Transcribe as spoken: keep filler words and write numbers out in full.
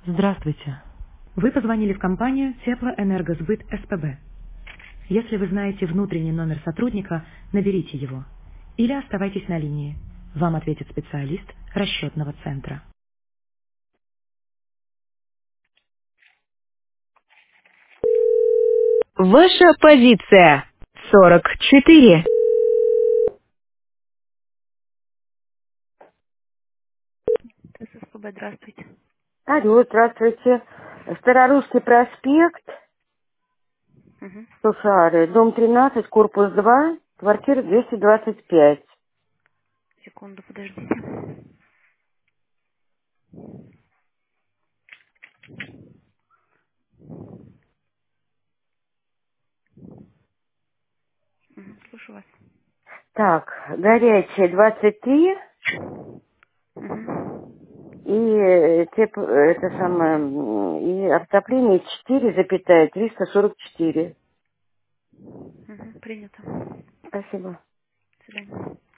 Здравствуйте. Вы позвонили в компанию Теплоэнергосбыт СПБ. Если вы знаете внутренний номер сотрудника, наберите его. Или оставайтесь на линии. Вам ответит специалист расчетного центра. Ваша позиция. сорок четыре. ССПБ, здравствуйте. Алло, здравствуйте. Старорусский проспект, Угу. Сушары, дом тринадцать, корпус два, квартира двести двадцать пять. Секунду, подождите. Угу. Слушаю вас. Так, горячая двадцать три Угу. и э, теп- это самое, м, и отопление четыре запятая триста сорок четыре. Угу. Принято. Спасибо. До свидания.